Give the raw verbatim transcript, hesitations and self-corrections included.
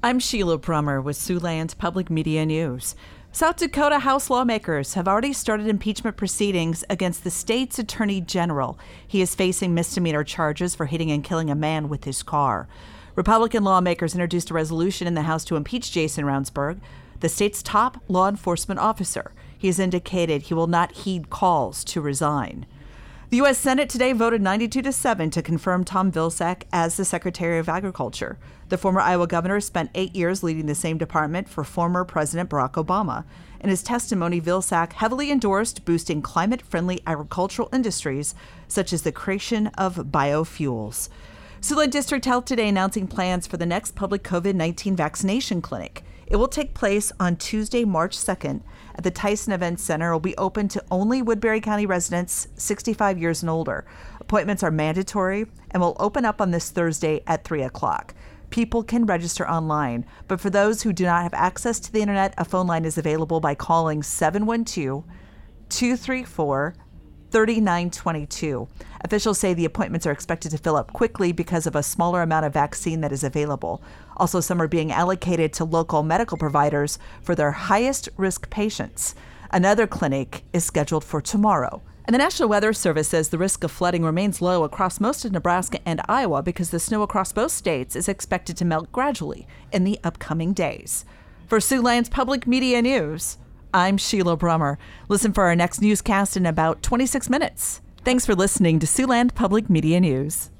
I'm Sheila Brummer with Siouxland Public Media News. South Dakota House lawmakers have already started impeachment proceedings against the state's attorney general. He is facing misdemeanor charges for hitting and killing a man with his car. Republican lawmakers introduced a resolution in the House to impeach Jason Ravnsborg, the state's top law enforcement officer. He has indicated he will not heed calls to resign. The U S Senate today voted ninety-two to seven to confirm Tom Vilsack as the Secretary of Agriculture. The former Iowa governor spent eight years leading the same department for former President Barack Obama. In his testimony, Vilsack heavily endorsed boosting climate-friendly agricultural industries, such as the creation of biofuels. Siouxland District Health today announcing plans for the next public COVID nineteen vaccination clinic. It will take place on Tuesday, March second at the Tyson Event Center. It will be open to only Woodbury County residents sixty-five years and older. Appointments are mandatory and will open up on this Thursday at three o'clock. People can register online, but for those who do not have access to the internet, a phone line is available by calling seven one two, two three four, three nine two two. Officials say the appointments are expected to fill up quickly because of a smaller amount of vaccine that is available. Also, some are being allocated to local medical providers for their highest risk patients. Another clinic is scheduled for tomorrow. And the National Weather Service says the risk of flooding remains low across most of Nebraska and Iowa because the snow across both states is expected to melt gradually in the upcoming days. For Siouxland's Public Media News, I'm Sheila Brummer. Listen for our next newscast in about twenty-six minutes. Thanks for listening to Siouxland Public Media News.